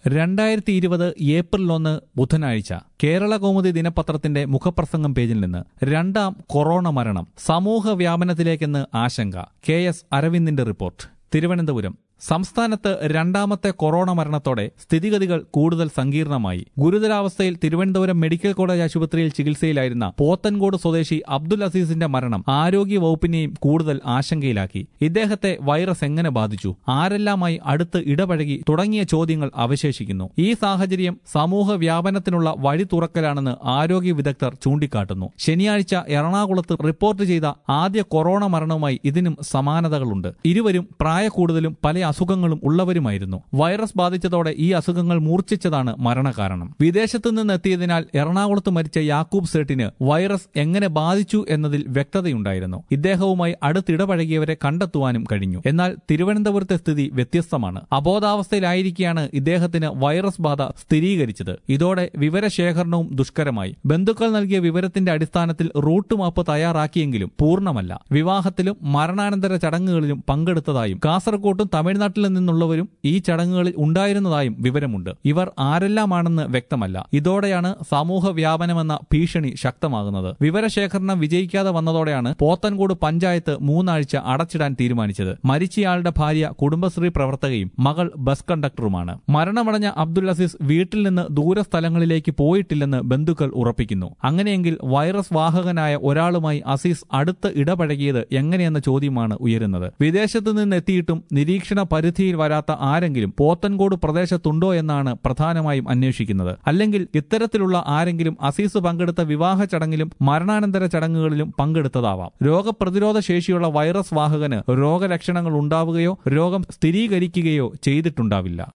2020 April 1 ബുധനാഴ്ച കേരള കൗമുദി ദിനപത്രത്തിന്റെ മുഖപ്രസംഗം പേജിൽ നിന്ന് രണ്ടാം കൊറോണ മരണം സമൂഹ വ്യാപനത്തിലേക്കെന്ന് ആശങ്ക. KS അരവിന്ദിന്റെ റിപ്പോർട്ട്. തിരുവനന്തപുരം. സംസ്ഥാനത്ത് രണ്ടാമത്തെ കൊറോണ മരണത്തോടെ സ്ഥിതിഗതികൾ കൂടുതൽ സങ്കീർണമായി. ഗുരുതരാവസ്ഥയിൽ തിരുവനന്തപുരം മെഡിക്കൽ കോളേജ് ആശുപത്രിയിൽ ചികിത്സയിലായിരുന്ന പോത്തൻകോട് സ്വദേശി അബ്ദുൽ അസീസിന്റെ മരണം ആരോഗ്യ വകുപ്പിനെയും കൂടുതൽ ആശങ്കയിലാക്കി. ഇദ്ദേഹത്തെ വൈറസ് എങ്ങനെ ബാധിച്ചു, ആരെല്ലാമായി അടുത്ത് ഇടപഴകി തുടങ്ങിയ ചോദ്യങ്ങൾ അവശേഷിക്കുന്നു. ഈ സാഹചര്യം സമൂഹ വ്യാപനത്തിനുള്ള വഴി തുറക്കലാണെന്ന് ആരോഗ്യ വിദഗ്ധർ ചൂണ്ടിക്കാട്ടുന്നു. ശനിയാഴ്ച എറണാകുളത്ത് റിപ്പോർട്ട് ചെയ്ത ആദ്യ കൊറോണ മരണവുമായി ഇതിനും സമാനതകളുണ്ട്. ഇരുവരും പ്രായക്കൂടുതലും പല അസുഖങ്ങളും ഉള്ളവരുമായിരുന്നു. വൈറസ് ബാധിച്ചതോടെ ഈ അസുഖങ്ങൾ മൂർച്ഛിച്ചതാണ് മരണകാരണം. വിദേശത്തു നിന്നെത്തിയതിനാൽ എറണാകുളത്ത് മരിച്ച യാക്കൂബ് സേട്ടിന് വൈറസ് എങ്ങനെ ബാധിച്ചു എന്നതിൽ വ്യക്തതയുണ്ടായിരുന്നു. ഇദ്ദേഹവുമായി അടുത്തിടപഴകിയവരെ കണ്ടെത്തുവാനും കഴിഞ്ഞു. എന്നാൽ തിരുവനന്തപുരത്തെ സ്ഥിതി വ്യത്യസ്തമാണ്. അബോധാവസ്ഥയിലായിരിക്കെയാണ് ഇദ്ദേഹത്തിന് വൈറസ് ബാധ സ്ഥിരീകരിച്ചത്. ഇതോടെ വിവരശേഖരണവും ദുഷ്കരമായി. ബന്ധുക്കൾ നൽകിയ വിവരത്തിന്റെ അടിസ്ഥാനത്തിൽ റൂട്ട് മാപ്പ് തയ്യാറാക്കിയെങ്കിലും പൂർണ്ണമല്ല. വിവാഹത്തിലും മരണാനന്തര ചടങ്ങുകളിലും പങ്കെടുത്തതായും കാസർകോട്ടും തമിഴ്നാട്ടിൽ നിന്നുള്ളവരും ഈ ചടങ്ങുകളിൽ ഉണ്ടായിരുന്നതായും വിവരമുണ്ട്. ഇവർ ആരെല്ലാമാണെന്ന് വ്യക്തമല്ല. ഇതോടെയാണ് സമൂഹ വ്യാപനമെന്ന ഭീഷണി ശക്തമാകുന്നത്. വിവരശേഖരണം വിജയിക്കാതെ വന്നതോടെയാണ് പോത്തൻകോട് പഞ്ചായത്ത് 3 ആഴ്ച അടച്ചിടാൻ തീരുമാനിച്ചത്. മരിച്ചയാളുടെ ഭാര്യ കുടുംബശ്രീ പ്രവർത്തകയും മകൾ ബസ് കണ്ടക്ടറുമാണ്. മരണമടഞ്ഞ അബ്ദുൽ അസീസ് വീട്ടിൽ നിന്ന് ദൂരസ്ഥലങ്ങളിലേക്ക് പോയിട്ടില്ലെന്ന് ബന്ധുക്കൾ ഉറപ്പിക്കുന്നു. അങ്ങനെയെങ്കിൽ വൈറസ് വാഹകനായ ഒരാളുമായി അസീസ് അടുത്ത് ഇടപഴകിയത് എങ്ങനെയെന്ന ചോദ്യമാണ് ഉയരുന്നത്. വിദേശത്ത് നിന്നെത്തിയിട്ടും നിരീക്ഷണ പരിധിയിൽ വരാത്ത ആരെങ്കിലും പോത്തൻകോട് പ്രദേശത്തുണ്ടോ എന്നാണ് പ്രധാനമായും അന്വേഷിക്കുന്നത്. അല്ലെങ്കിൽ ഇത്തരത്തിലുള്ള ആരെങ്കിലും അസീസ് പങ്കെടുത്ത വിവാഹ ചടങ്ങിലും മരണാനന്തര ചടങ്ങുകളിലും പങ്കെടുത്തതാവാം. രോഗപ്രതിരോധ ശേഷിയുള്ള വൈറസ് വാഹകന് രോഗലക്ഷണങ്ങൾ ഉണ്ടാവുകയോ രോഗം സ്ഥിരീകരിക്കുകയോ ചെയ്തിട്ടുണ്ടാവില്ല.